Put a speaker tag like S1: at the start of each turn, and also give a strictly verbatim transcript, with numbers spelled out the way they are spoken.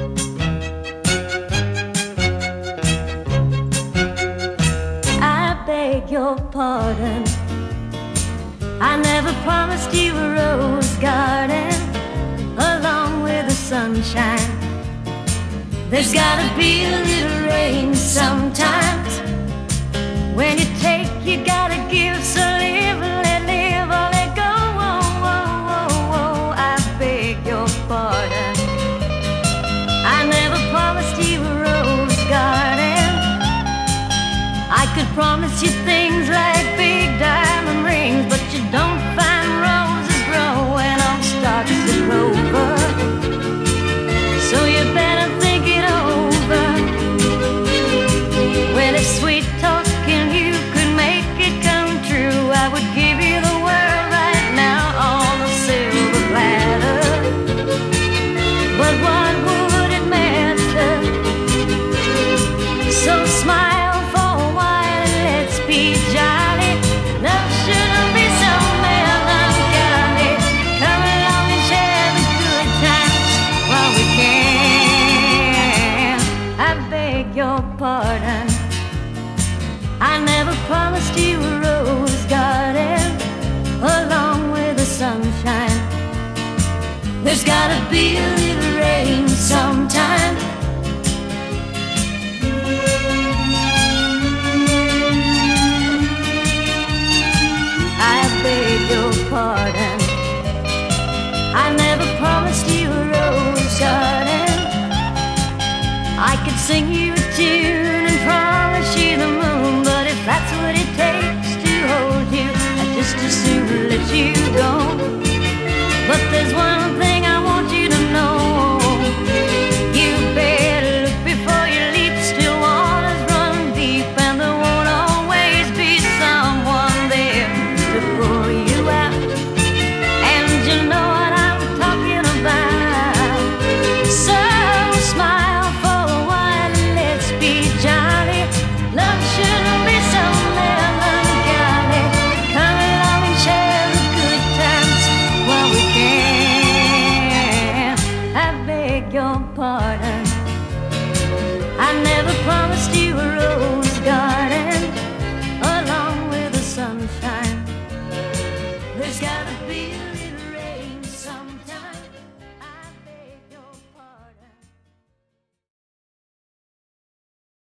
S1: I beg your pardon. I never promised you a rose garden along with the sunshine. There's gotta be a little rain sometimes. When you take, you gotta give. So live, let live, or let go. Oh, oh, oh, oh. I beg your pardon. I never promised you a rose garden. I could promise you things like big diamond rings, but you don't find roses growing on stalks of clover. So you better think it over. Well, if sweet talking you could make it come true, I would give you the world right now on a silver platter. But what would it matter? So smile for a while and let's be jolly. Love shouldn't be so melancholy. Come along and share the good times while we can. I beg your pardon. I never promised you a rose garden along with the sunshine. There's gotta be a little rain sometime. I beg your pardon. I never promised you a rose garden. I could sing you a tune and promise you the moon, but if that's what it takes to hold you, I'd just as soon let you go. But there's one thing I want you to know. You better look before you leap. Still waters run deep, and there won't always be someone there to pull you out. And you know what I'm talking about. So smile for a while and let's be jolly. Love shouldn't be so melancholy. Come along and share the good times while we can. I beg your pardon. I never promised you a rose